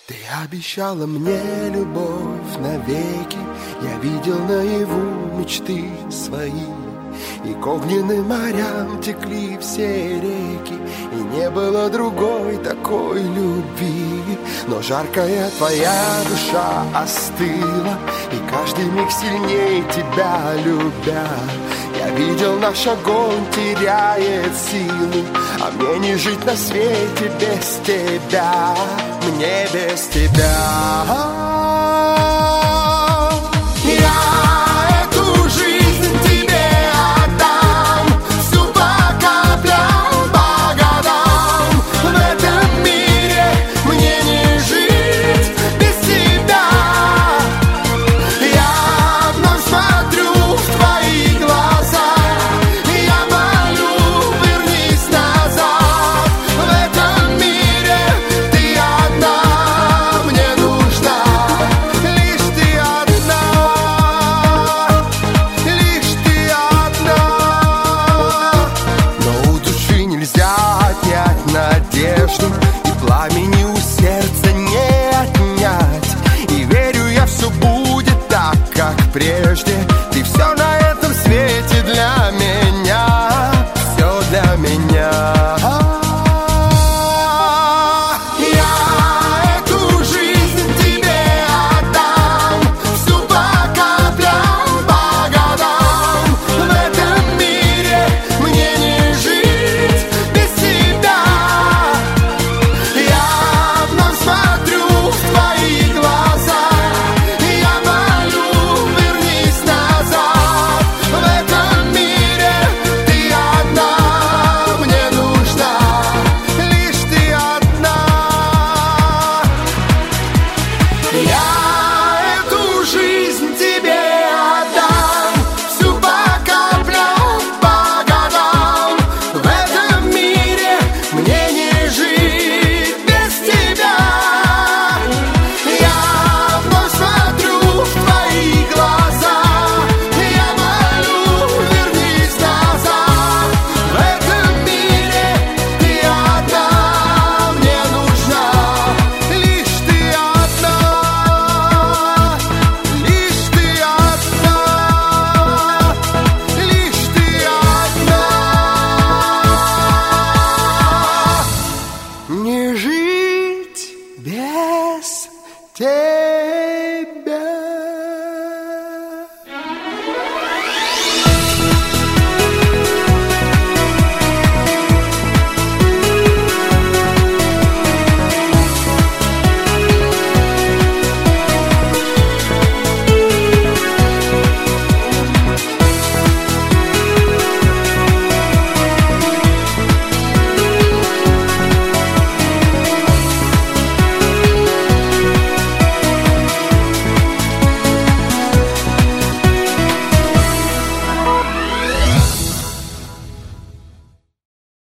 Ты обещала мне любовь навеки, я видел наяву мечты свои. И к огненным морям текли все реки, и не было другой такой любви. Но жаркая твоя душа остыла, и каждый миг сильнее тебя любя. Я видел, наш огонь теряет силу, а мне не жить на свете без тебя, мне без тебя. Надежду и пламени у сердца не отнять. И верю я, все будет так, как прежде. Ты все на этом свете для меня, все для меня. Не жить без тебя.